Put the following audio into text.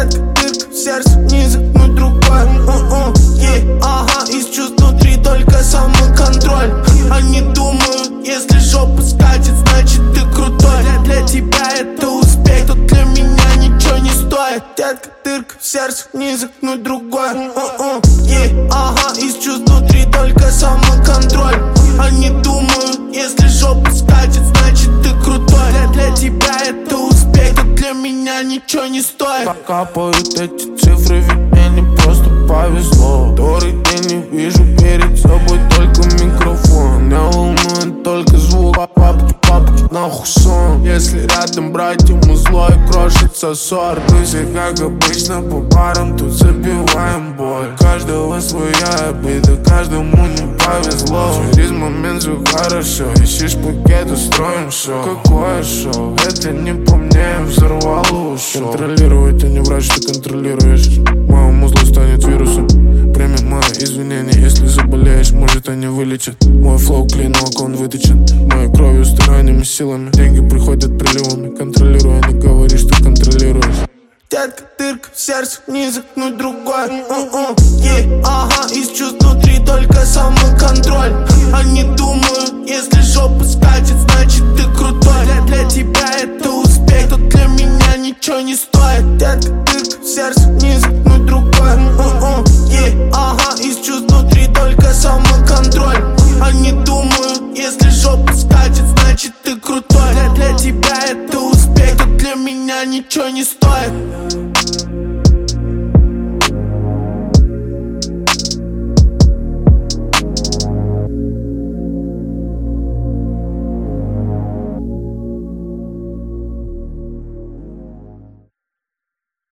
Детка, дырка в сердце, не загнуть другой. Ага, из чувств внутри только самоконтроль. Они думают, если жопа скачет, значит ты крутой. Для тебя это успех, тут для меня ничего не стоит. Детка, дырка в сердце, не загнуть другой. Ага, из чувств внутри только самоконтроль. Они думают, если жопа скачет, значит ты крутой. Для тебя это успех, тут для меня ничего не стоит. Капают эти цифры, ведь мне не просто повезло. Второй день не вижу перед собой только микрофон. Меня волнует только звук, папки, нахуй сон. Если рядом брать ему зло и крошится ссор. Мы все как обычно по парам тут забиваем боль. У каждого своя обида, каждому не повезло. Через момент все хорошо, ищешь пакет, устроим шоу. Какое шоу? Это не по мне, взорвал и ушел. Контролировать, а не врач, ты контролируешь. Моему зло станет вирусом. Прими мои извинения, если заболеешь, может они вылечат. Мой флоу клинок, он выточен моей кровью, стараниями, силами. Деньги приходят приливами. Контролируй, а не говори, что контролируешь. Детка, дырка в сердце, не загнуть другой. Ага, из чувств внутри только самоконтроль. Они думают, если жопа скачет, значит ты крутой. Для тебя это успех, тут для меня ничего не стоит. Детка, дырка в сердце, не загнуть другой. Ага, из чувств внутри только самоконтроль. Они думают, если жопа скачет, значит ты крутой. Для тебя это успех, тут для меня ничего не стоит.